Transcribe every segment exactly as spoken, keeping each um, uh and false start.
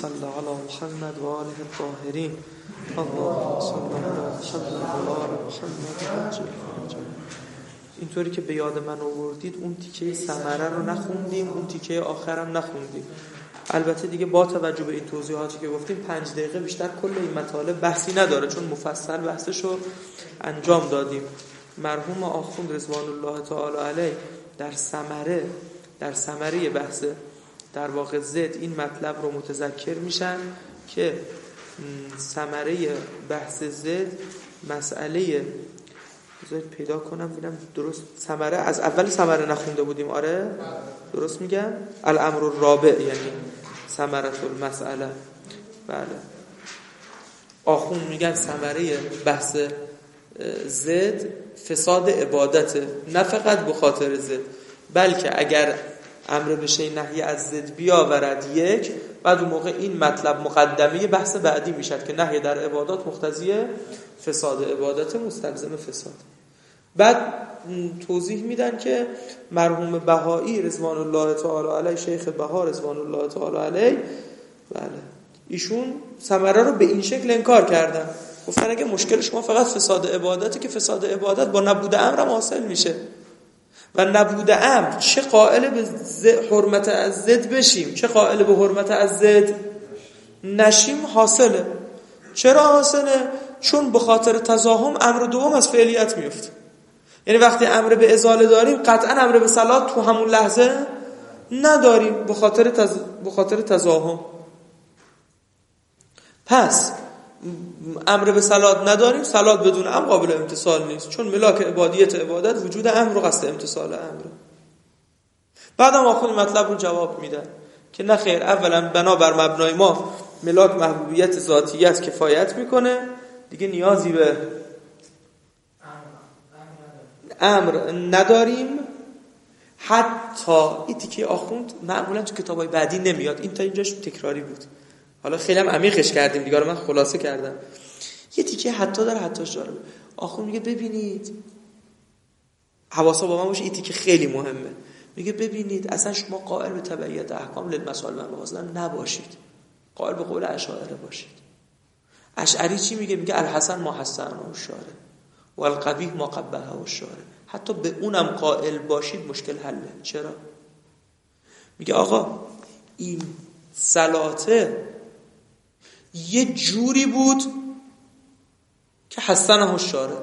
صل علی محمد و آله الطاهرین. اللهم صل علی محمد و آل محمد. اینطوری که به یاد من آوردید اون تیکه ثمره رو نخوندیم، اون تیکه آخرم نخوندیم. البته دیگه با توجه به این توضیحاتی که گفتیم پنج دقیقه بیشتر کل این مطالب بحثی نداره، چون مفصل بحثشو انجام دادیم. مرحوم آخوند رضوان الله تعالی علیه در ثمره در ثمره بحث در واقع زد این مطلب رو متذکر میشن که ثمره بحث زد مسئله، بذارید پیدا کنم ببینم درست ثمره از اول ثمره نخونده بودیم. آره درست میگم، الامر الرابع یعنی ثمره المسئله. بله آخون میگن ثمره بحث زد فساد عبادته، نه فقط به خاطر زد، بلکه اگر امر بشه نهی از زد بیاورد یک، بعد اون موقع این مطلب مقدمه بحث بعدی میشد که نهی در عبادات مقتضی فساد عبادت مستلزم فساد. بعد توضیح میدن که مرحوم بهایی رضوان الله تعالی علیه، شیخ بها رضوان الله تعالی علیه، بله ایشون ثمره رو به این شکل انکار کردن. گفتن اگه مشکل شما فقط فساد عبادته که فساد عبادت با نبود امر هم حاصل میشه و نبود امر چه قائل به حرمت از زد بشیم چه قائل به حرمت از زد نشیم حاصله. چرا حاصله؟ چون به خاطر تزاحم امر دوم از فعلیت میفته. یعنی وقتی امر به ازاله داریم قطعا امر به صلات تو همون لحظه نداریم به خاطر تز... به خاطر تزاحم. پس امر به صلات نداریم، صلات بدون امر قابل امتثال نیست، چون ملاک عبادیت عبادت وجود امر و قصد امتثال امر. بعدم آخون مطلب رو جواب میدن که نه خیر، اولا بنابر مبنای ما ملاک محبوبیت ذاتیت کفایت میکنه، دیگه نیازی به امر نداریم. حتی این تیکه آخوند معمولا تو کتابای بعدی نمیاد، این تا اینجاش تکراری بود، حالا خیلی هم عمیقش کردیم دیگه، رو من خلاصه کردم. یه تیکه حتی داره، حتیش داره. آخوند میگه ببینید، حواسا با من باشه، این تیکه خیلی مهمه. میگه ببینید اصلا شما قائل به تبعیت احکام للمسائل و مواضع نباشید، قائل به قول اشاعره باشید. اشعری چی میگه؟ میگه الحسن ما حسنه الشارع و القبیح ما قبحه الشارع. حتی به اونم قائل باشید مشکل حله. چرا؟ میگه آقا این صلاته یه جوری بود که حسنه الشارع،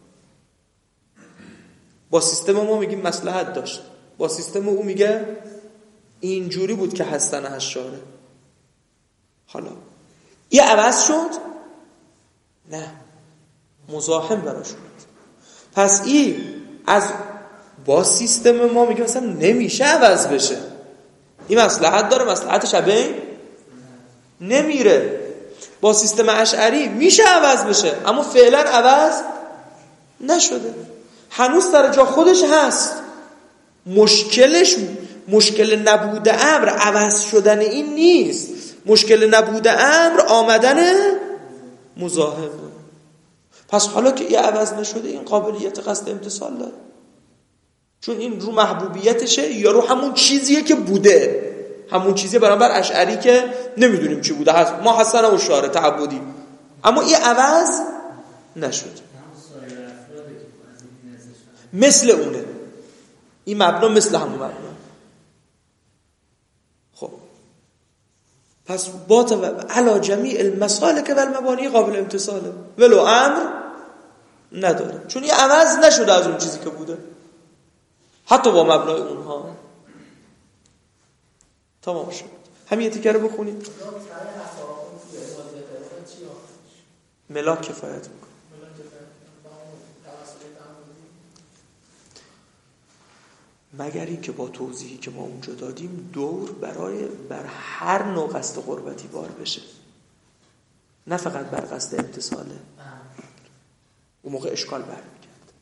با سیستم ما میگیم مصلحت داشت، با سیستم او میگه این جوری بود که حسنه الشارع. حالا یه عوض شد؟ نه، مزاحم براش شد. پس این از با سیستم ما میگه مثلا نمیشه عوض بشه، این مصلحت داره، مصلحتش بین نمیره. با سیستم اشعری میشه عوض بشه، اما فعلا عوض نشده، هنوز سر جا خودش هست. مشکلش مشکل نبود امر عوض شدن این نیست، مشکل نبود امر آمدن مزاحم. پس حالا که این عوض نشده این قابلیت قصد امتثال داره، چون این رو محبوبیتشه یا رو همون چیزیه که بوده، همون چیزیه. برابر اشعری که نمیدونیم چی بوده، ما حسن و شاره تعبدی، اما این عوض نشد. مثل اونه، این مبنا مثل همون مبنا. خب پس با تو علا جمیع المسالک و المبانی قابل امتثاله، ولو امر نداره، چون این عوض نشده از اون چیزی که بوده، حتی با مبنای اونها. تمام شد. همین تیکه رو بخونیم. ملاک کفایت میکنه. مگر این که با توضیحی که ما اونجا دادیم دور برای بر هر نوع قصد قربتی بار بشه، نه فقط بر قصد امتثاله. اون موقع اشکال برمیگرد.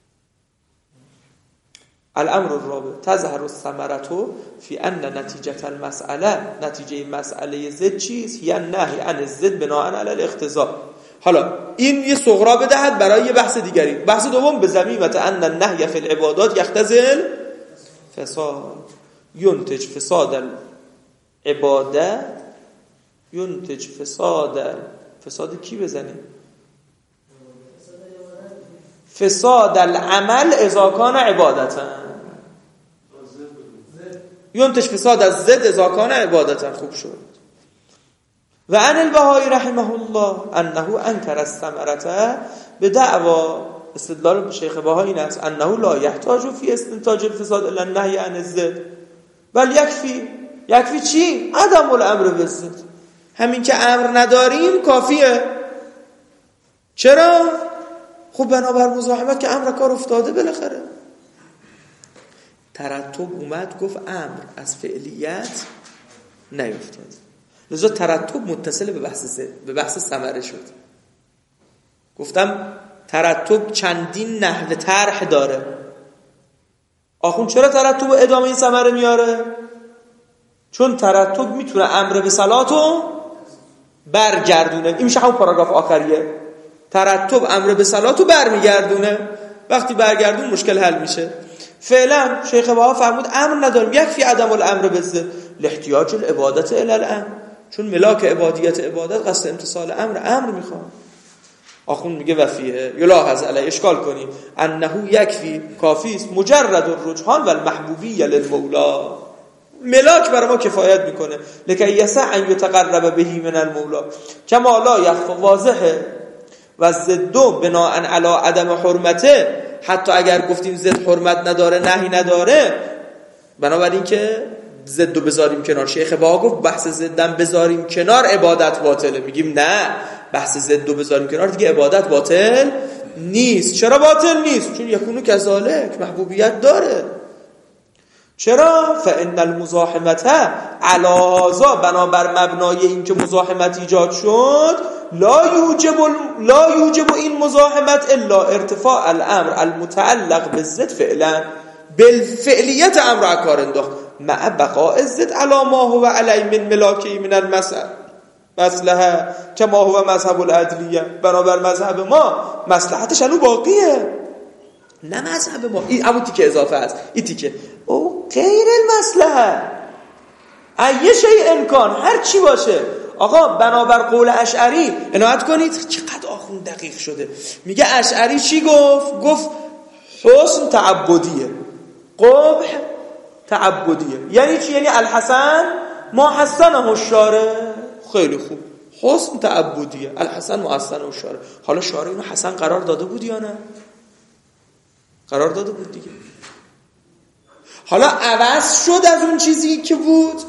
الامر الرابع تظهر الثمرة فی ان نتیجه المسئله، نتیجه مسئله زد چیست؟ هی النهی عن الزد بناء علی الاقتضاء. حالا این یه صغرا بدهد برای یه بحث دیگری. بحث دوم به ضمیمه ان النهی فی العبادات یختزل فساد، ینتج فساد العباده ینتج فساد فساد کی بزنیم؟ فساد العمل اذا کان عبادتا. ینتج فساد از زد اذا کان عبادتا. خوب شد. و عن البهائی رحمه الله انه انکر الثمرة به دعوا، استدلال شیخ بهائی این است انه لا یحتاج فی استنتاج الفساد الا النهی عن الزد بل یکفی. یکفی چی؟ عدم الامر بالزد. همین که امر نداریم کافیه. چرا؟ خب بنابر مزاحمت که امر کار افتاده بالاخره. ترتب اومد گفت امر از فعلیت نیفتاد، لذا ترتب متصل به بحث زد، به بحث ثمره شد. گفتم ترتب چندین نحو طرح داره. آخون چرا ترتب و ادامه این ثمره میاره؟ چون ترتب میتونه امر به صلاتو برگردونه. این میشه همون پاراگراف آخریه. ترتب امر به صلاتو برمیگردونه. وقتی برگردون مشکل حل میشه. فعلا شیخ بها فرمود امر نداریم، یکفی عدم الامر بالزد لاحتیاج العبادت الی الامر. چون ملاک عبادیت عبادت قصد امتصال امر امر میخواد. آخون میگه وفیه یلاحظ علی، اشکال کنی انه یکفی کافی است مجرد الرجحان و المحبوبیه للمولا. ملاک برای ما کفایت میکنه. لکه یسع ان یتقرب بهی من المولا کما لا یخفى واضحه و زدو بناء علی عدم حرمته. حتی اگر گفتیم زد حرمت نداره نهی نداره، بنابراین که زدو بذاریم کنار. شیخ بها گفت بحث زدن بذاریم کنار عبادت باطله. میگیم نه، بحث زدو بذاریم کنار دیگه عبادت باطل نیست. چرا باطل نیست؟ چون یکونو کذالک محبوبیت داره. چرا؟ فإن المزاحمت علاذا، بنابر مبنای این که مزاحمت ایجاد شد، لا یوجب لا یوجب این مزاحمت الا ارتفاع الامر المتعلق بالزد فعلا. بالفعلیت امر را کار انداخت مع بقاء الزد علی ما هو علی من ملاکی من المسأله مصلحه کما هو مذهب العدلیه. بنابر مذهب ما مصلحتش الان باقیه، نه مذهب ما. این همون تیکه اضافه است. این تیکه او غیر المصلحه ایه شیء امکان، هر چی باشه. آقا بنابر قول اشعری عنایت کنید چقدر آخون دقیق شده. میگه اشعری چی گفت؟ گفت حسن تعبدیه، قبح تعبدیه. یعنی چی؟ یعنی الحسن ما حسنه الشارع. خیلی خوب، حسن تعبدیه، الحسن ما حسنه الشارع. حالا شارع اینو حسن قرار داده بود یا نه؟ قرار داده بود دیگه. حالا عوض شد از اون چیزی که بود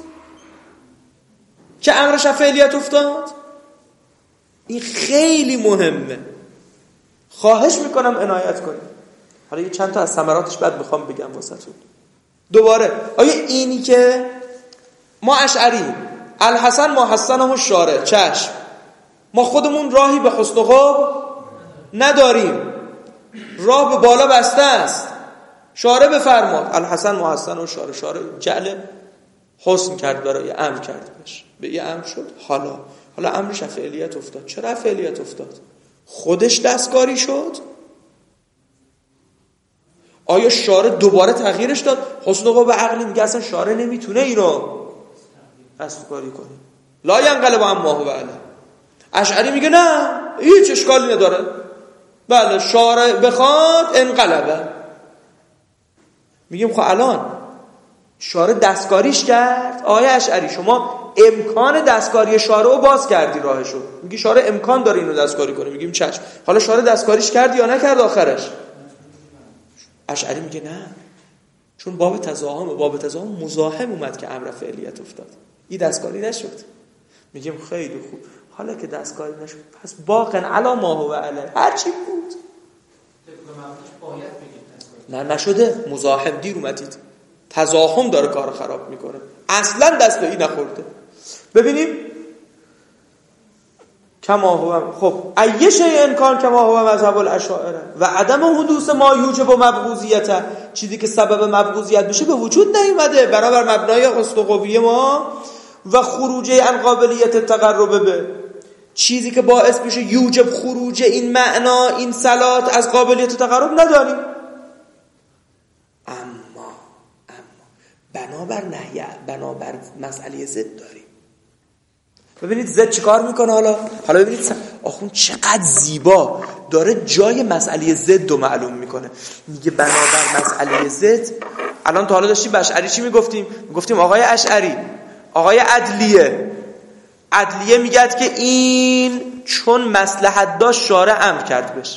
که امرش فعلیت افتاد. این خیلی مهمه، خواهش میکنم عنایت کنید. حالا یه چند تا از ثمراتش بعد میخوام بگم واسهتون. دوباره آیا اینی که ما اشعری الحسن ما حسنه الشارع، چشم، ما خودمون راهی به حسن و قبح نداریم، راه به بالا بسته است، شارع بفرماد الحسن ما حسنه الشارع. شارع جعل حسن کرد برای امر کرد بش، به یه امر شد. حالا حالا امرش فعلیت افتاد. چرا فعلیت افتاد؟ خودش دستکاری شد؟ آیا شارع دوباره تغییرش داد؟ حسن و قبح عقلی میگه اصلا شارع نمیتونه اینو دستکاری کنه. لا ینقلب عما هو علیه. اشعری میگه نه، هیچ اشکالی نداره. بله شارع بخواد انقلبه. میگیم خب الان شارع دستکاریش کرد. آقای اشعری شما امکان دستکاری شارع رو باز کردی راهشو. میگی شارع امکان داره اینو دستکاری کنه. میگیم چشم. حالا شارع دستکاریش کرد یا نکرد آخرش؟ اشعری میگه نه، چون باب تزاحم باب تزاحم مزاحم اومد که امر فعلیت افتاد. این دستکاری نشد. میگیم خیلی خوب، حالا که دستکاری نشد پس باقن علی ما هو علیه، هر چی بود. نه نشده، مزاحم دیر اومدید. تزاحم داره کار خراب میکنه، اصلا دست به این نخورده. ببینیم کما هو، خب ایه شیء امکان کما هو مذهب الاشاعره و عدم حدوث ما یوجب مبغوضیت، چیزی که سبب مبغوضیت بشه به وجود نیومده برابر مبنای حسن و قبیه ما. و خروج عن قابلیت تقرب به، چیزی که باعث بشه یوجب خروج این معنا این صلات از قابلیت تقرب نداریم. اما اما بنابر نهی، بنابر مسئله ضد داریم. ببینید زد چیکار میکنه حالا حالا ببینید آخوند چقدر زیبا داره جای مسئله زد رو معلوم میکنه. میگه بنابر مسئله زد، الان تا حالا داشتیم به اشعری چی میگفتیم؟ میگفتیم آقای اشعری، آقای عدلیه عدلیه میگه که این چون مصلحت داشت شارع امر کرد بشه.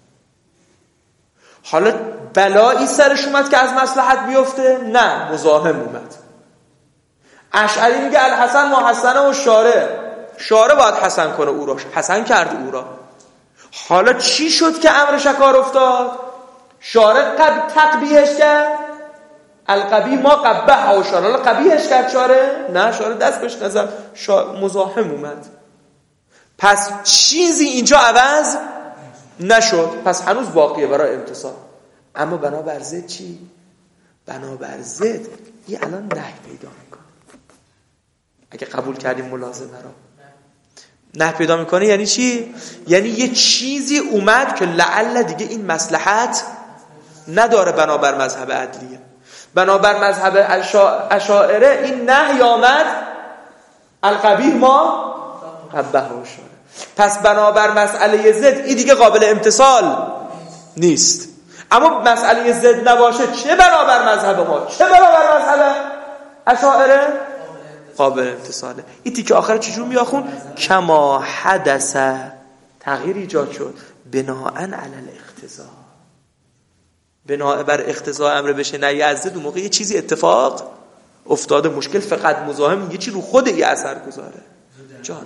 حالا بلایی سرش اومد که از مصلحت بیفته؟ نه، مزاحم اومد. اشعری میگه الحسن ما حسنه و شارع شارع باید حسن کنه او را، حسن کرد او را. حالا چی شد که امر شکار افتاد؟ شارع قب تقبیحش کرد، القبیح ما قبح و شارع. حالا قبیحش کرد شارع؟ نه، شارع دست بهش نزد، مزاحم اومد. پس چیزی اینجا عوض نشد، پس هنوز باقیه برای امتصال. اما بنابر ضد چی؟ بنابر ضد این الان نهی پیدا میکنه. اگه قبول کردیم ملازمه را نه پیدا میکنه. یعنی چی؟ یعنی یه چیزی اومد که لعل دیگه این مصلحت نداره بنابر مذهب عدلیه. بنابر مذهب اشاعره این نهی آمد القبیح ما قبح و شارع. پس بنابر مسئله ضد این دیگه قابل امتصال نیست. اما مسئله ضد نباشه چه بنابر مذهب ما چه بنابر مذهب اشاعره قابل امتصاله. این تیکه آخر چجور میاخون؟ کما حدث، تغییر ایجاد شد بناءً علی الاقتضاء، بناء بر اقتضاء امر بشه نهی از ضد. اون موقع یه چیزی اتفاق افتاده، مشکل فقط مزاحم یه چی رو خود یه اثر گذاره. جانم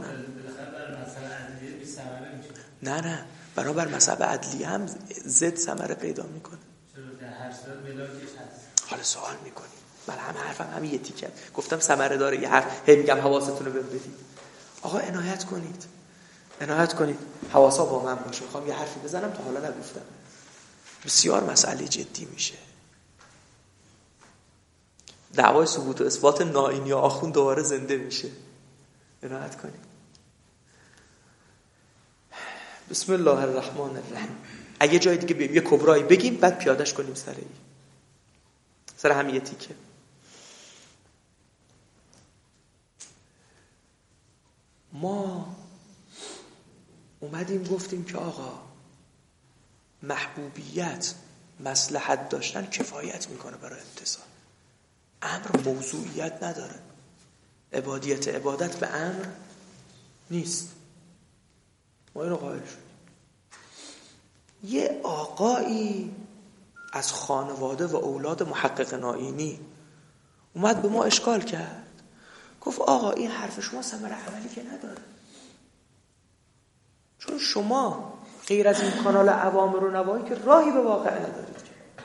نه نه برابر مذهب عدلی هم ضد ثمره پیدا میکنه. حالا سوال میکنی من هم حرفم همین یه تیکه گفتم ثمره داره یه حرف هی میگم حواستون رو بدید. آقا عنایت کنید عنایت کنید حواسا با من باشه. میخوام یه حرفی بزنم تا حالا نگفتم. بسیار مسئله جدی میشه. دعوای ثبوت و اثبات نائینی آخوند دوباره زنده میشه. عنایت کنید. بسم الله الرحمن الرحیم. اگه جای دیگه بیم یه کبرایی بگیم بعد پیادش کنیم سر این سر هم یه تیکه. ما اومدیم گفتیم که آقا محبوبیت مصلحت داشتن کفایت میکنه برای امتصال. امر موضوعیت نداره. عبادیت عبادت به امر نیست. ما اینو قائل شدیم. یه آقایی از خانواده و اولاد محقق نائینی اومد به ما اشکال کرد. گفت آقا این حرف شما ثمره عملی که نداره، چون شما غیر از این کانال اوامر و نواهی که راهی به واقع ندارید.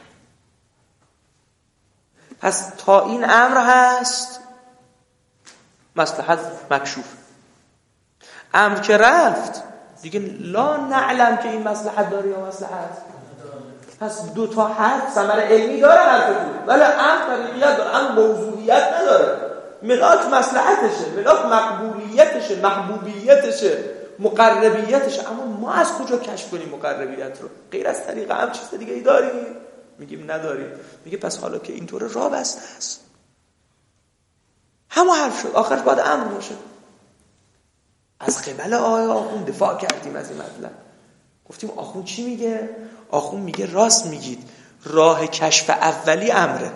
پس تا این امر هست مصلحت مکشوف. امر که رفت دیگه لا نعلم که این مصلحت داره یا مصلحت. پس دو تا حرف ثمره علمی داره حرفتون، ولی امر طریقیت داره، امر موضوعیت نداره. ملاک مصلحتشه، ملاک مقبولیتشه، محبوبیتشه، مقربیتشه. اما ما از کجا کشف کنیم مقربیت رو؟ غیر از طریق امر چیز دیگه ای داریم؟ میگیم نداریم. میگه پس حالا که اینطوره راه بسته است. همون حرف شد آخرش باید امر باشه. از قبل آقای آخوند دفاع کردیم از این مطلب. گفتیم آخوند چی میگه؟ آخوند میگه راست میگید، راه کشف اولی امره.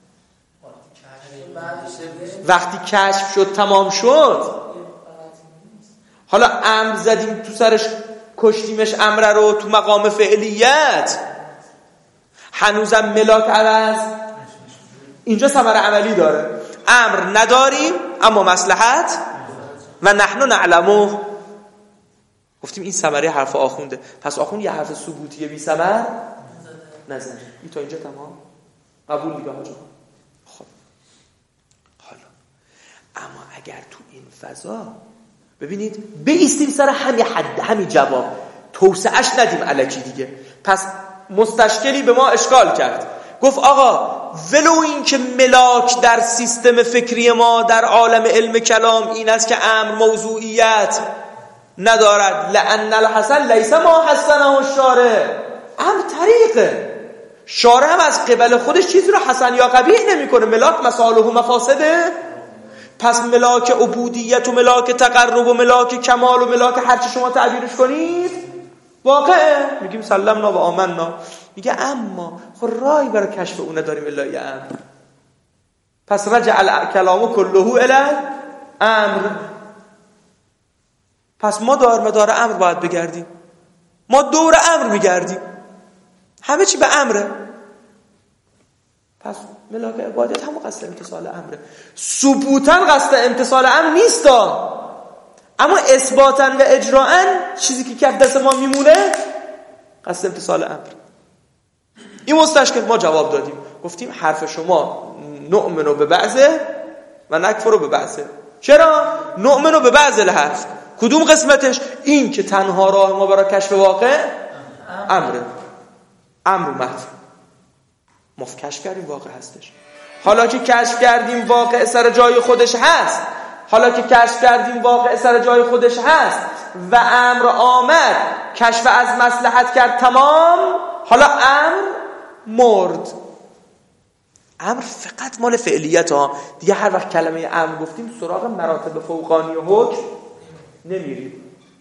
وقتی کشف شد تمام شد، حالا امر زدیم تو سرش کشتیمش امره رو تو مقام فعلیت، هنوزم ملاک عوض اینجا ثمره عملی داره. امر نداریم اما مصلحت و نحن نعلمه. گفتیم این ثمره حرف آخونده. پس آخوند یه حرف ثبوتی بی ثمر نزنه. این تا اینجا تمام قبول دیگه ها جان. خب حالا اما اگر تو این فضا ببینید بایستیم سر همین حد همین جواب، توسعهش ندیم الکی دیگه. پس مستشکلی به ما اشکال کرد، گفت آقا ولو این که ملاک در سیستم فکری ما در عالم علم کلام این است که امر موضوعیت ندارد، لأن الحسن لیس ما حسنه الشارع، امر طریقه شارع هم از قبل خودش چیزی رو حسن یا قبیح نمی کنه. ملاک مصالح و مفاسده پس ملاک عبودیت و ملاک تقرب و ملاک کمال و ملاک هر چی شما تعبیرش کنید واقعه. میگیم سلمنا و آمنا. میگه اما خب راهی برای کشف اون نداریم الا یه امر. پس رجع کلامو کلهو الی امر. پس ما دار مدار امر باید بگردیم. ما دور امر میگردیم. همه چی به امره. پس ملاک عبادت هم قصد امتصال امره. ثبوتاً قصد امتصال امر نیستا، اما اثباتاً و اجراءاً چیزی که کف دست ما میمونه قصد امتصال امر. این مستشکل ما جواب دادیم، گفتیم حرف شما نؤمنو به بعضه و نکفرو به بعضه. چرا؟ نؤمنو به بعضه الحرف. کدوم قسمتش؟ این که تنها راه ما برای کشف واقع امره. امر اومد، ما کشف کردیم واقع هستش. حالا که کشف کردیم واقع سر جای خودش هست، حالا که کشف کردیم واقع سر جای خودش هست و امر آمد کشف از مصلحت کرد تمام، حالا امر مرد. امر فقط مال فعلیت ها دیگه. هر وقت کلمه امر گفتیم سراغ مراتب فوقانی و حکم نمیریم.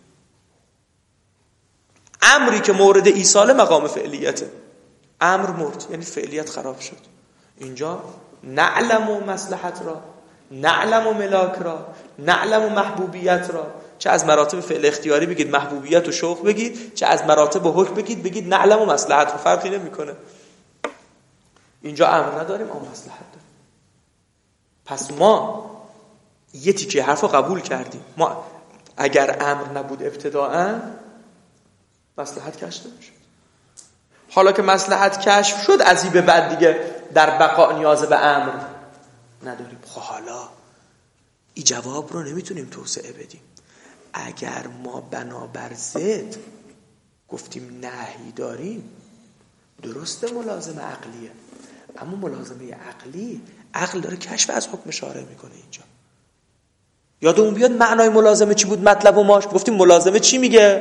امری که مورد ایصال مقام فعلیته. امر مرد یعنی فعلیت خراب شد. اینجا نعلم و مصلحت را، نعلم و ملاک را، نعلم و محبوبیت را، چه از مراتب فعل اختیاری بگید محبوبیت و شوق بگید، چه از مراتب حکم بگید بگید نعلم و مصلحت رو، فرقی نمیکنه. اینجا امر نداریم اما مصلحت داریم. پس ما یه تیکه حرفو قبول کردیم. ما اگر امر نبود ابتداءً مصلحت کشف نمیشد. حالا که مصلحت کشف شد از این به بعد دیگه در بقا نیاز به امر نداریم. خب حالا این جواب رو نمیتونیم توسعه بدیم. اگر ما بنابر ضد گفتیم نهی داریم، درسته ملازمه عقلیه، اما ملازمه عقلی عقل داره کشف از حکم شارع میکنه. اینجا یادمون بیاد معنای ملازمه چی بود؟ مطلب و ماش گفتیم ملازمه چی میگه؟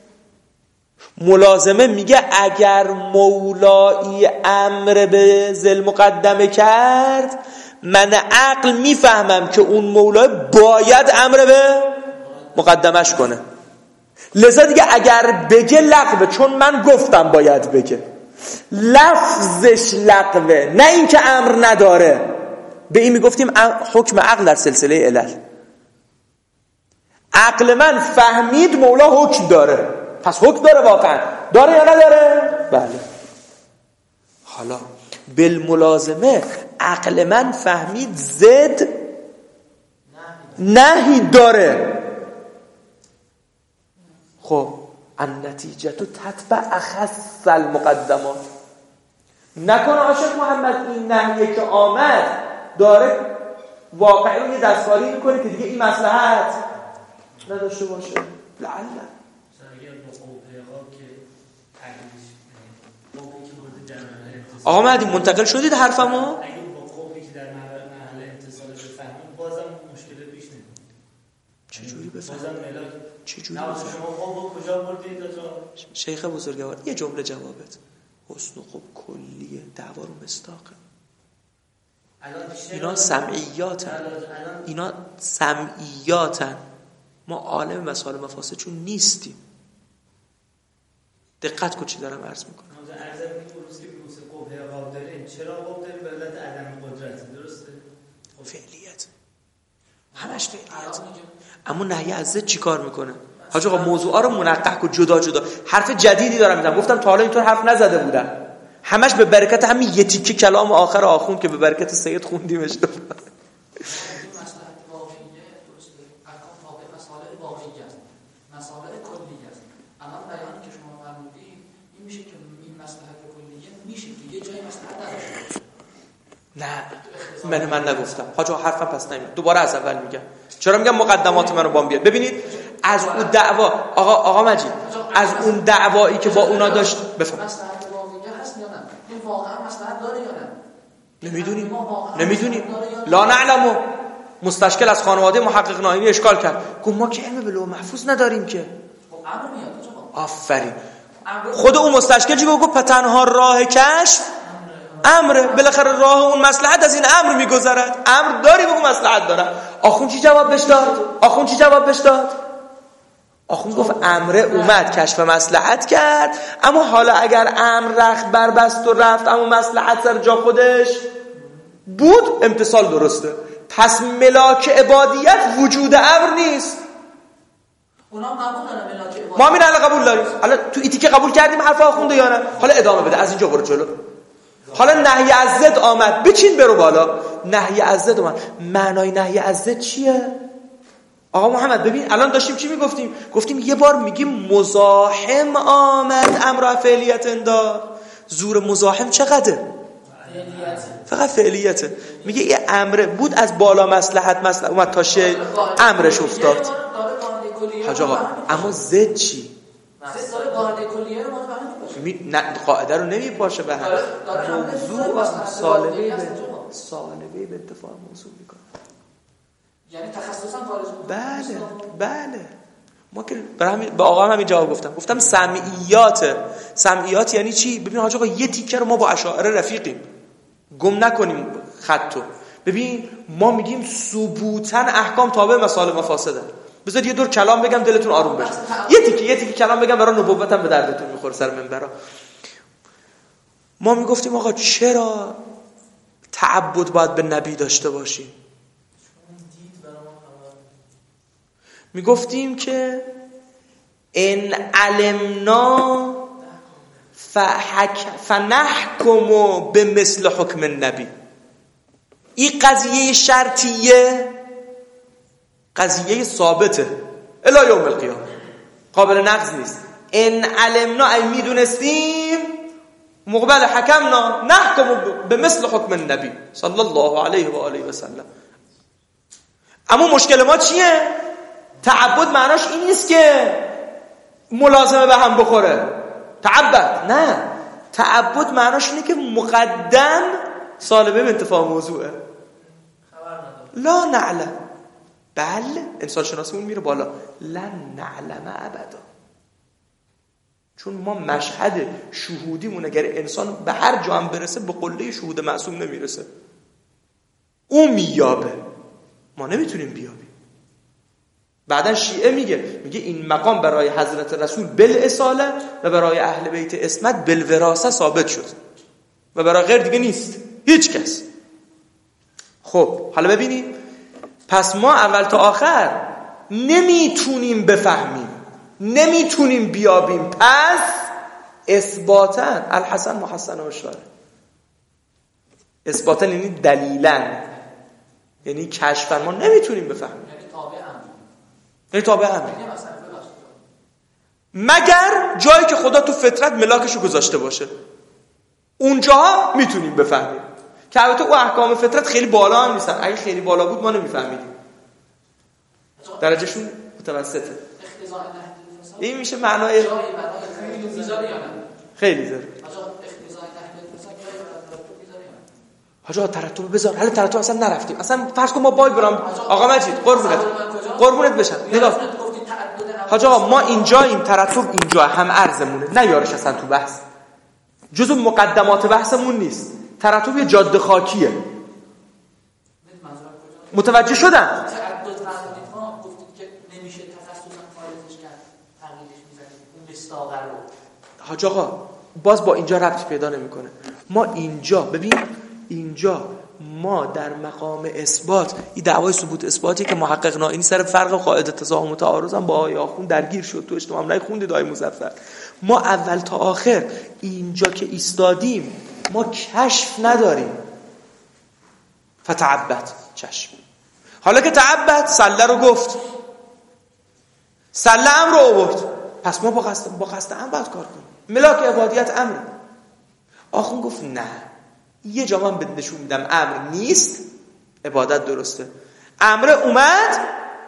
ملازمه میگه اگر مولایی امر به ذل مقدمه کرد، من عقل میفهمم که اون مولای باید امر به مقدمش کنه، لذا دیگه اگر بگه لغوه، چون من گفتم باید بگه. لفظش لغوه، نه این که امر نداره. به این میگفتیم حکم عقل در سلسله علل. عقل من فهمید مولا حکم داره، پس حکم داره واقعا. داره یا نداره؟ بله. حالا بالملازمه عقل من فهمید زد نهی داره. خب النتیجه تو تتبع اخص المقدمات. نکنه عاشق محمد این نهیه که آمد داره واقعی رو یه دستکاری میکنه که دیگه این مصلحت نداشته باشه. لعله آقا مهدی منتقل شدید حرفمو؟ اگه با قولی که در محل انتصال بفهمیم بازم مشکل پیش نمیاد. چجوری بفهمیم؟ بازم ملاک چجوری بفهمیم؟ شما قوم کجا بردید آجا؟ شیخ بزرگوار یه جمله جوابت حسن و خوب کلیه، دعوا رو مستاقه. اینا سمعیاتن، اینا سمعیاتن. ما عالم مسائل مفاسد چون نیستیم. دقت کن چی دارم عرض میکنم. چرا قوم داریم به علت عدم قدرت؟ درسته؟ فعلیت، همش فعلیت. اما نهی از ضد چی کار میکنه؟ حاج آقا موضوعا رو منقح کن جدا جدا. حرف جدیدی دارم میزنم. گفتم تا حالا اینطور حرف نزده بودم. همش به برکت همین یه تیکه کلام آخر آخوند که به برکت سید خوندیمش دوباره. نه من من نگفتم حاجا، حرفم پس نمیاد. دوباره از اول میگم. چرا میگم مقدمات منو بام بیاد؟ ببینید از اون دعوا آقا آقا مجید، از اون دعوایی که با اونا داشت بفهم مصلحت واقعی هست یا نه؟ این واقعا مصلحت داره یا نه؟ نمیدونیم نمیدونیم لا نعلمو. مستشکل از خانواده محقق ناینی اشکال کرد، گفت ما که علم به لوح محفوظ نداریم که. خب امر میاد آقا. آفرین. خود اون مستشکل چی گفت؟ گفت تنها راه کشف امره. بالاخره راه اون مصلحت از این امر میگذرد. امر داری بگو مصلحت داره. آخوند چی جواب بهش داد؟ آخوند چی جواب بهش داد؟ آخوند گفت امره اومد کشف مصلحت کرد، اما حالا اگر امر رخت بربست و رفت اما مصلحت سر جا خودش بود، امتصال درسته. پس ملاک عبادیت وجود امر نیست. اونا قبول دارن ملاک عبادیت. ما همین الان قبول داریم. حالا تو ایتی که قبول کردیم حرف آخونده یا نه؟ حالا ادامه بده، از اینجا برو جلو. حالا نهی از ضد آمد، بچین برو بالا. نهی از ضد اومد. معنای نهی از ضد چیه؟ آقا محمد ببین الان داشتیم چی میگفتیم؟ گفتیم یه بار میگیم مزاحم آمد امر فعلیت اندار. زور مزاحم چقدره؟ فقط فعلیته. میگه یه امره بود از بالا مصلحت مصلحت اومد تا شه امرش افتاد. حاج آقا اما ضد چی؟ ضد داره قاعده کلیه رو ما می... نه قاعده رو نمیپاشه به هم. موضوع سالبه به سالبه به اتفاق موضوع میکنه. یعنی تخصصا خارج بود. بله بله. ما که برای همین به آقا هم همین جواب گفتم. گفتم سمعیات. سمعیات یعنی چی؟ ببین حاج آقا یه تیکه رو ما با اشاعره رفیقیم. گم نکنیم خطو. ببین ما میگیم ثبوتاً احکام تابع مصالح مفاسده. بذار یه دور کلام بگم دلتون آروم بشه. یه تیکه یه تیکه کلام بگم برای نبوتم به دردتون میخوره سر منبرا. ما میگفتیم آقا چرا تعبد باید به نبی داشته باشیم؟ میگفتیم که ان علمنا فحک فنحکم به مثل حکم النبی. این قضیه شرطیه، قضیه ثابته الی یوم القیامه، قابل نقض نیست. ان علمنا ای میدونستیم مقبل حکمنا نحکم به مثل حکم النبی صلی الله علیه و آله و سلم. اما مشکل ما چیه؟ تعبد معناش این نیست که ملازمه به هم بخوره. تعبد نه، تعبد معناش اینه که مقدم سالبه به انتفاع موضوعه. لا نعلم. بله انسان شناسیمون میره بالا. لن نعلم ابدا. چون ما مشهد شهودیمون اگر انسان به هر جا هم برسه به قله شهود معصوم نمیرسه. اون میابه، ما نمیتونیم بیابیم. بعدن شیعه میگه میگه این مقام برای حضرت رسول بالاصاله و برای اهل بیت عصمت بالوراثه ثابت شد و برای غیر دیگه نیست هیچ کس. خب حالا ببینیم، پس ما اول تا آخر نمیتونیم بفهمیم، نمیتونیم بیابیم، پس اثباتا الحسن محسن و شاره. اثباتا یعنی دلیلا، یعنی کشفا ما نمیتونیم بفهمیم، یعنی تابع امر، مگر جایی که خدا تو فطرت ملاکشو گذاشته باشه اونجاها میتونیم بفهمیم. که البته او احکام فطرت خیلی بالا هم نیستن. اگه خیلی بالا بود ما نمیفهمیدیم، درجهشون متوسطه. این میشه معنای خیلی زر حاجا ترتب بذار. حالا ترتب اصلا نرفتیم، اصلا فرض کن ما بای برام آقا مجید قربونت قربونت بشم نگاه حاجا ما اینجاییم، ترتب اینجا هم ارزمونه، نه یارش اصلا تو بحث جزو مقدمات بحثمون نیست. ترتب یه جاده خاکیه. متوجه شدن؟ حاج آقا باز با اینجا ربط پیدا نمیکنه. ما اینجا ببین، اینجا ما در مقام اثبات، این دعوای ثبوت اثباتی که محقق نائینی سر فرق قاعده تضاهم و تعارض هم با آقای آخوند درگیر شد تو اجتماع ملای خوندید آقای مظفر. ما اول تا آخر اینجا که ایستادیم ما کشف نداریم. فتعبد چشم. حالا که تعبد سله رو گفت، سله امر رو آورد، پس ما با قصد با قصد امر باید کار کنیم. ملاک عبادیت امر. آخون گفت نه، یه جا من بهت نشون میدم امر نیست، عبادت درسته. امر اومد،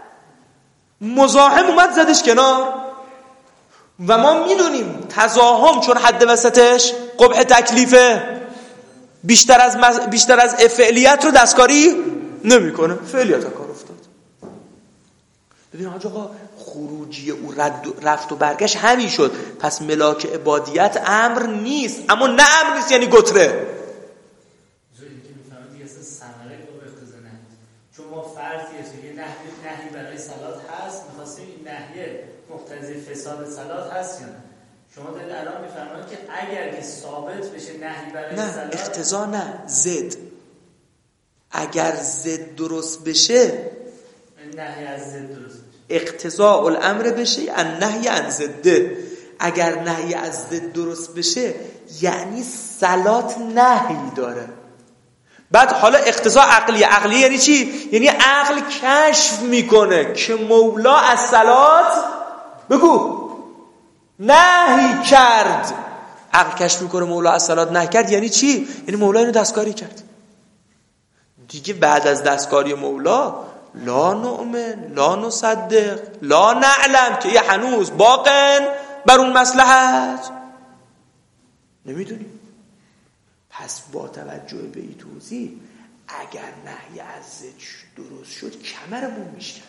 مزاحم اومد زدش کنار و ما میدونیم تزاحم چون حد وسطش قبح تکلیفه، بیشتر از مز... بیشتر از فعلیت رو دستکاری نمیکنه، فعلیت کار افتاد. ببین حاج آقا خروجی او رد و رفت و برگشت همین شد. پس ملاک عبادیت امر نیست، اما نه امر نیست یعنی گتره. چون شما فرضیه که یه نهی نهی برای صلات هست، می‌خواستیم این نهیه مقتضی فساد صلات هست یا نه؟ شما دارید الان می‌فرمایید که اگر که ثابت بشه نهی برای نه صلات، اقتضا نه، ضد. اگر ضد درست بشه، نهی از ضد درست بشه، اقتضاء الامر بشه النهی عن ضده. اگر نهی از ضد درست بشه یعنی صلات نهی داره. بعد حالا اقتضاء عقلی، عقلی یعنی چی؟ یعنی عقل کشف میکنه که مولا از صلات بگو نهی کرد. عقل کشف میکنه مولا از صلات نهی کرد یعنی چی؟ یعنی مولا اینو دستکاری کرد دیگه. بعد از دستکاری مولا لا نؤمن لا نصدق لا نعلم که یه هنوز باقن بر اون مصلحت نمیدونیم. پس با توجه به این توضیح اگر نهی از ضد درست شد کمرمون میشکنه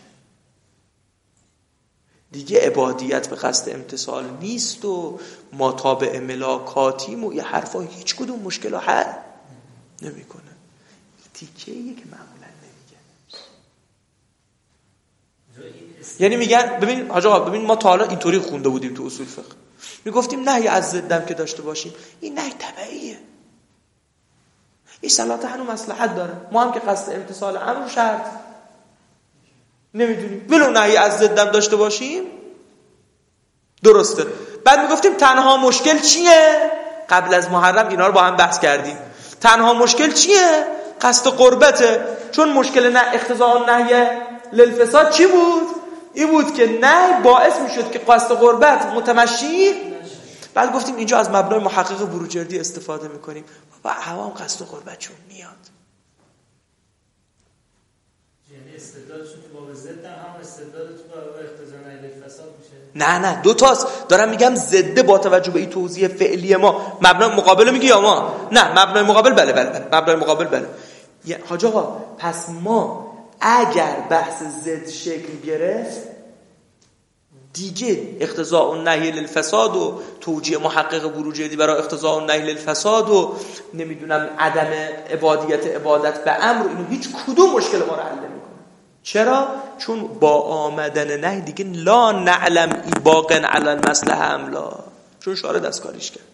دیگه. عبادیت به قصد امتثال نیست و ما تابع ملاکاتیم و یه حرفا هیچ کدوم مشکل حل نمیکنه. تیکه ایه که معمولا نمیگن. یعنی میگن ببین حاج آقا، ببین ما تا حالا اینطوری خونده بودیم تو اصول فقه، میگفتیم نهی از ضدم که داشته باشیم این نهی تبعیه، این صلات هنو مصلحت داره، ما هم که قصد امتثال امر شرط نمیدونیم ولو نهی از ضدم داشته باشیم درسته. بعد میگفتیم تنها مشکل چیه؟ قبل از محرم اینا رو با هم بحث کردیم. تنها مشکل چیه؟ قصد قربته. چون مشکل نه اقتضاء نهی للفساد چی بود؟ این بود که نه باعث میشد که قصد قربت متمشی. بعد گفتیم اینجا از مبنای محقق بروجردی استفاده میکنیم و عوام قصد قربت چون میاد. یعنی استدلالشون که باب ضد هم استدلال تو باب اقتضاء نهی للفساد میشه؟ نه نه دو تاست. دارم میگم ضد با توجه به این توضیح فعلی ما مبنای مقابل میگی یا ما؟ نه مبنای مقابل بله بله بله مبنای مقابل بله. حاج آقا پس ما اگر بحث ضد شکل گرفت دیگه اقتضاء النهی للفساد و توجیه محقق بروجردی برای اقتضاء النهی للفساد و نمیدونم عدم عبادیت عبادت به امر، اینو هیچ کدوم مشکل ما رو حل نمیکنه. چرا؟ چون با آمدن نهی دیگه لا نعلم ای باقن علی المصلحه ام لا، چون شارع دستکاریش کرد.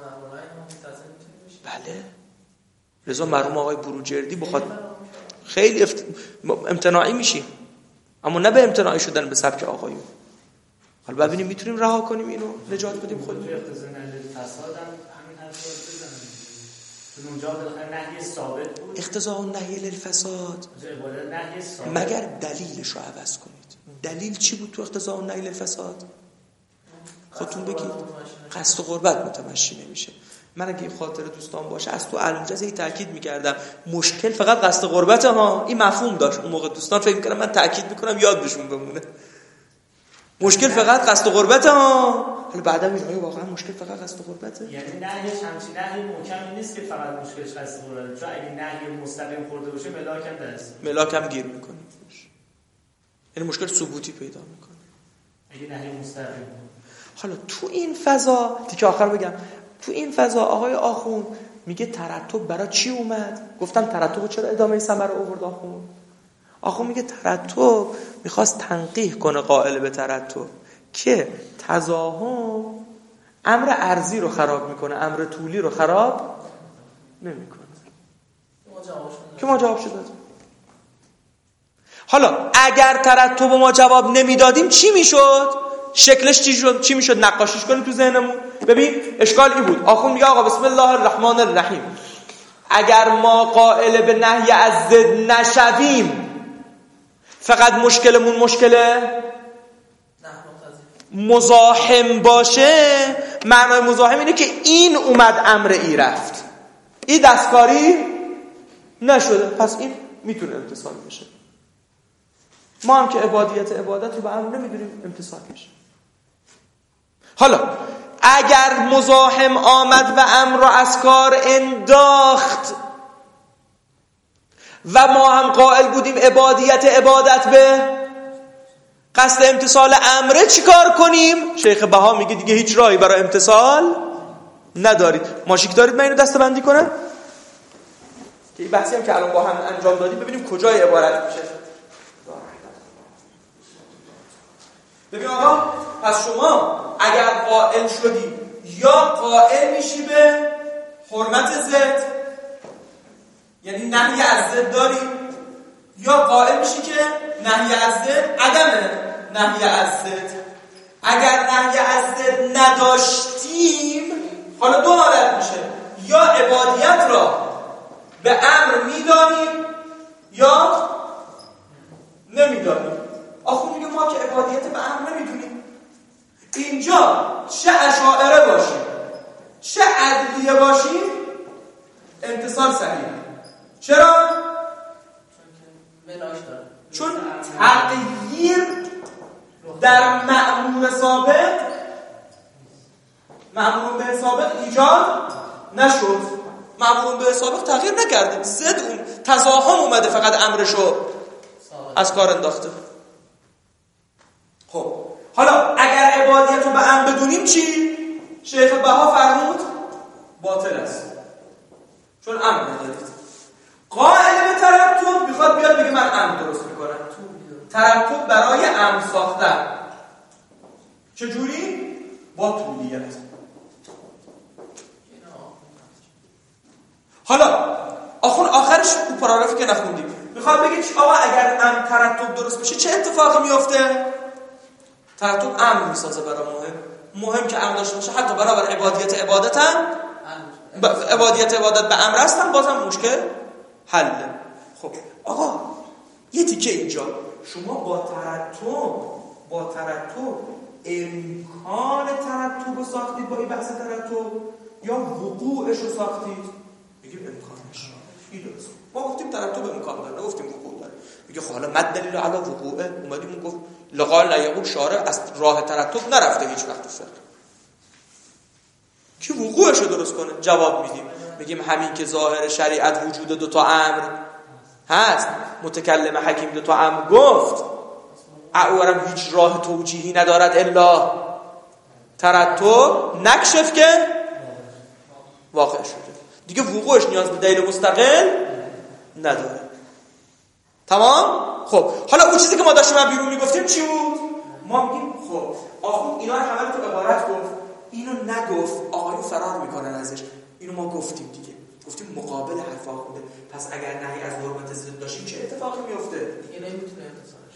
بله لذا مرحوم آقای بروجردی بخواد خیلی افت... امتناعی میشیم، اما نه به امتناعی شدن به سبک آقایون. حالا ببینیم میتونیم رها کنیم اینو نجات بدیم خودمون. اقتضاء نهی للفساد هم همین حرف رو بزنیم. چون اونجا بالاخره نهی ثابت بود. اقتضاء النهی للفساد عبادت نهی ثابت. مگر دلیلش رو عوض کنید. دلیل چی بود تو اقتضاء النهی للفساد؟ خودتون بگید. قصد و قربت متمشی نمیشه. من اگه این خاطر دوستان باشه از تو علمجزی تاکید میکردم مشکل فقط قصد قربت ها. این مفهوم داشت اون موقع دوستان فکر میکردم من تاکید میکنم یاد بهشون بمونه. مشکل فقط قصد قربت ها. حالا بعدا میگم واقعا مشکل فقط قصد قربته. یعنی نهیش همچین نهی محکمی نیست که فقط مشکلش قصد قربته، چون اگه نهی مستقیم خورده باشه ملاک هم دست ملاک هم گیر میکنه، یعنی مشکل ثبوتی پیدا میکنه اگه نهی مستقیم. حالا تو این فضا دیگه آخر بگم، تو این فضا آقای آخوند میگه ترتب برای چی اومد؟ گفتم ترتب چرا ادامه ثمره آورد آخوند؟ آخوند میگه ترتب میخواست تنقیح کنه قائل به ترتب که تزاحم امر ارضی رو خراب میکنه، امر طولی رو خراب نمیکنه. که ما جواب شد. حالا اگر ترتب ما جواب نمیدادیم چی میشد؟ شکلش چی شد؟ چی میشد؟ نقاشیش کنیم تو ذهنمون. ببین اشکال این بود. آخوند میگه آقا بسم الله الرحمن الرحیم اگر ما قائل به نهی از ضد نشویم فقط مشکلمون مشکل مزاحم باشه، معنای مزاحم اینه که این اومد امر ای رفت، این دستکاری نشده، پس این میتونه امتصال بشه. ما هم که عبادیت عبادت رو به امر نمیدونیم امتصال میشه. حالا اگر مزاحم آمد و امر رو از کار انداخت و ما هم قائل بودیم عبادیت عبادت به قصد امتصال امره چی کار کنیم؟ شیخ بها میگه دیگه هیچ راهی برای امتصال ندارید. ماشیک دارید من اینو دسته بندی کنم؟ که این بحثی هم که الان با هم انجام دادیم ببینیم کجای عبارت میشه. ببین آقا، پس شما اگر قائل شدی یا قائل میشی به حرمت ضد، یعنی نهی از ضد داریم، یا قائل میشی که نهی از ضد عدمه نهی از ضد. اگر نهی از ضد نداشتیم، حالا دو حالت میشه: یا عبادیت را به امر میدانیم یا نمیدانیم. آخه میگه ما که عبادیت به امر نمیدونیم. اینجا چه اشاعره باشیم چه عدلیه باشیم امتصال صحیحه. چرا؟ چون تغییر در مأمور سابق مأمور به سابق ایجاد نشد. مأمور به سابق تغییر نکرده، زد اون تزاحم اومده، فقط امرشو از کار انداخته. خب حالا اگر عبادیت رو به امر بدونیم چی؟ شیخ بها فرمود باطل است، چون امر ندارید. قائل به ترتب میخواد بیاد بگه من امر درست میکنم. ترتب برای امر ساختن چجوری؟ با طولیت. حالا آخر آخرش اون پاراگرافی که نخوندیم میخواد بگه آقا اگر امر ترتب درست بشه چه اتفاقی میفته؟ ترتب امر میسازه برای مهم مهم که امر داشته باشه، حتی برابر عبادیت عبادت هم عبادیت عبادت به امر هستن، بازم مشکل حله. خب آقا یه تیکه اینجا شما با ترتب با ترتب امکان ترتب رو ساختید با این بحث ترتب یا وقوعش رو ساختید؟ بگیم امکانش. این درست. ما گفتیم ترتب امکان داره، نگفتیم وقوع داره. میگه خب حالا مد دلیل علی وقوعه، اومدیم گفت لقال لا یقول شارع از راه ترتب نرفته هیچ وقت فقط که وقوعش رو درست کنه. جواب میدیم میگیم همین که ظاهر شریعت وجود دو تا امر هست، متکلم حکیم دو تا امر گفت، اورم هیچ راه توجیهی ندارد الا ترتب، نکشف که واقع شده دیگه، وقوعش نیاز به دلیل مستقل نداره. تمام؟ خب حالا اون چیزی که ما داشتیم بیرون میگفتیم چی بود؟ ما میگیم خب آخوند اینا رو همه تو عبارت گفت، اینو نگفت، آقایون فرار میکنن ازش. اینو ما گفتیم دیگه، گفتیم مقابل حرف آخونده. پس اگر نهی از حرمت ضد داشتیم چه اتفاقی میفته؟ دیگه نمیتونه انتصارش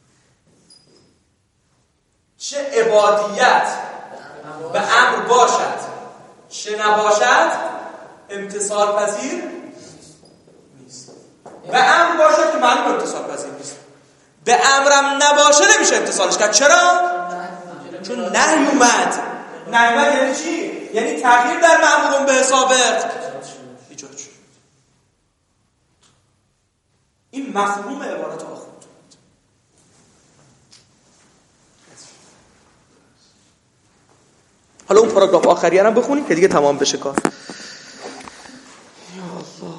چه عبادیت به امر باشد چه نباشد امتصال پذیر نیست. به امر باشد که معلوم امتصال پذیر نیست، به امرم نباشه نمیشه امتصالش کرد. چرا؟ چون نهی اومد. نهی اومد یعنی چی؟ یعنی تغییر در مأمور به سابق ایجاد شد. این مفهوم عبارت آخوند. حالا اون پاراگراف آخری هم بخونیم که دیگه تمام بشه کار. یا الله.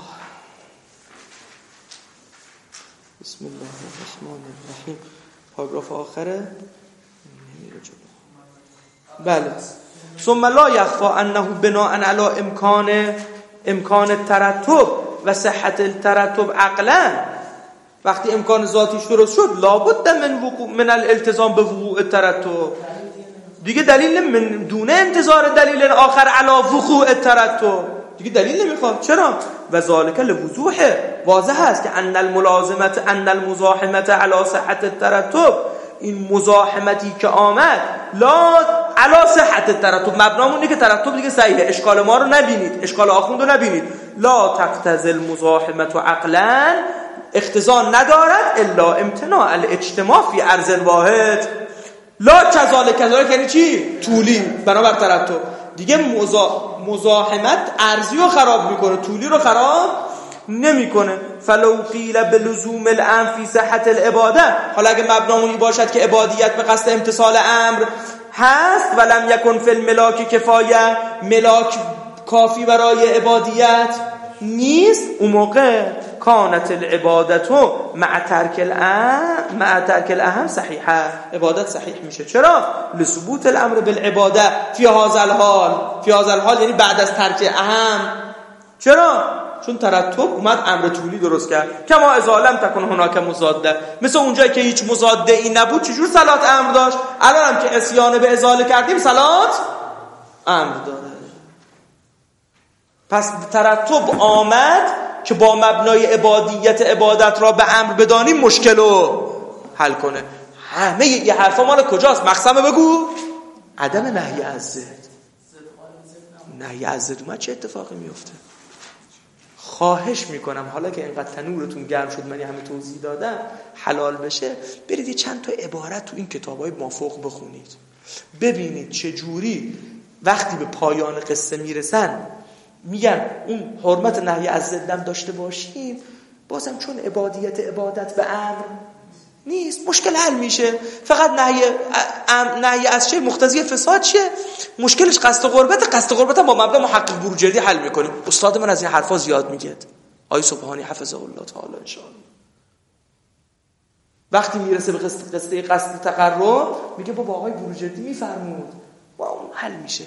بسم الله الرحمن الرحیم. پاراگراف آخره نمیره جلو. بله. ثم لا يخفى انه بناء على امکان امکان الترتب و صحت الترتب عقلا، وقتی امکان ذاتیش درست شد لابد من وقوع من الالتزام به وقوع الترتب. دیگه دلیل من دون انتظار دلیل آخر علی وقوع الترتب دیگه دلیل نمیخواد. چرا؟ و ذالک لوضوح، واضح است که ان الملازمه ان المزاحمه علی صحت الترتب، این مزاحمتی که آمد لا علی صحت الترتب، مبنامون اینه که ترتب دیگه صحیحه، اشکال ما رو نبینید، اشکال آخوند رو نبینید. لا تقتضی المزاحمه عقلا، اقتضا ندارد الا امتناع الاجتماع فی ارض واحد. لا کذالک کذالک یعنی چی؟ طولی بنابر ترتب. دیگه مزا... مزاحمت ارضی رو خراب میکنه، طولی رو خراب نمیکنه. فلو قیل بلزوم الامر فی صحت العباده، حالا اگه مبنامونی باشد که عبادیت به قصد امتثال امر هست ولم یکن فی الملاک کفایه، ملاک کافی برای عبادیت نیست، اون موقع کانت العبادتو مع ترک الاهم مع ترک الاهم صحیحه، عبادت صحیح میشه. چرا؟ لثبوت الامر بالعباده فی هذا الحال، فی هذا الحال یعنی بعد از ترک اهم. چرا؟ چون ترتب اومد امر طولی درست کرد. کما اذا لم تکن هناک مضاده، مثل اونجایی که هیچ مضاده ای نبود چجور صلات امر داشت؟ الان هم که عصیان به ازاله کردیم صلات امر داره. پس ترتب آمد که با مبنای عبادیت عبادت را به امر بدانیم مشکل رو حل کنه. همه یه حرفا مال کجاست؟ مقسمه بگو. عدم نهی از ضد. نهی از ضد اومد چه اتفاقی میفته؟ خواهش میکنم حالا که اینقدر تنورتون گرم شد من همه توضیح دادم حلال بشه، برید یه چند تا عبارت تو این کتابای مافوق بخونید، ببینید چه جوری وقتی به پایان قصه میرسن میگن اون حرمت نهی از ضدم داشته باشیم، بازم چون عبادیت عبادت به امر نیست مشکل حل میشه. فقط نهی نهی از چه مقتضی فساد چیه؟ مشکلش قصد قربت. قصد قربت هم با مبدا محقق بروجردی حل میکنیم. استاد من از این حرفا زیاد میگه، آقای سبحانی حفظه الله تعالی ان شاء الله. وقتی میرسه به قصه قصه قصد تقرب میگه بابا آقای بروجردی میفرمود با اون حل میشه.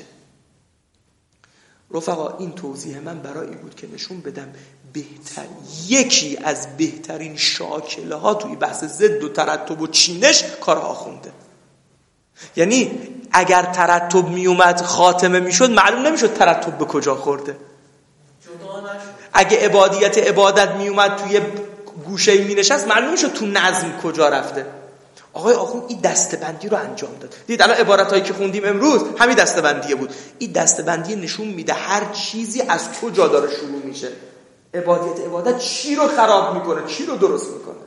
رفقا این توضیح من برای این بود که نشون بدم بهتر یکی از بهترین شاکله ها توی بحث ضد و ترتب و چینش کار آخونده. یعنی اگر ترتب می اومد خاتمه میشد معلوم نمیشد ترتب به کجا خورده. اگه عبادیت عبادت می اومد توی گوشه می نشست معلوم میشد تو نظم کجا رفته. آقای آخوند این دستبندی رو انجام داد. دید الان عبارتایی که خوندیم امروز همین دستبندیه بود. این دستبندی نشون میده هر چیزی از کجا داره شروع میشه. عبادت عبادت چی رو خراب میکنه، چی رو درست میکنه.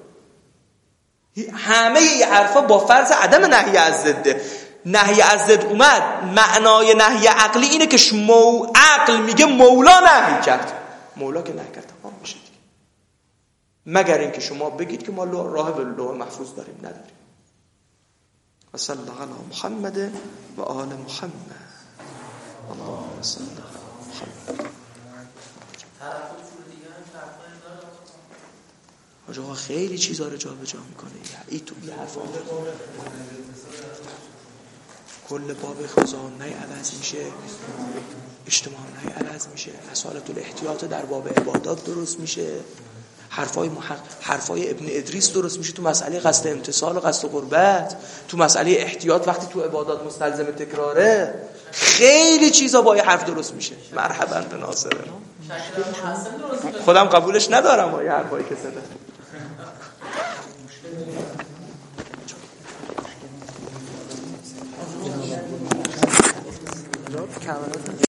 همه این حرفا با فرض عدم نهی از ضد. نهی از ضد اومد، معنای نهی عقلی اینه که شما عقل میگه مولا نهی کرد، مولا که نهی کرد تمام میشه دیگه. مگر اینکه شما بگید که ما راه به لوح محفوظ داریم، نداریم. و صلی الله علی محمد و آل محمد. اللهم صل علی محمد. آقا خیلی چیزا رو جا به جا میکنه. این تو این حرفا کل باب خزانه عوض میشه، اجتماع عوض میشه، مسائل الاحتیاط در باب عبادات درست میشه، حرفای محق... حرفای ابن ادریس درست میشه تو مسئله قصد امتصال و قصد قربت، تو مسئله احتیاط وقتی تو عبادات مستلزم تکراره. خیلی چیزا با یه حرف درست میشه. مرحبا به ناصر. خودم قبولش ندارم با یه حرفایی که زده. کاملا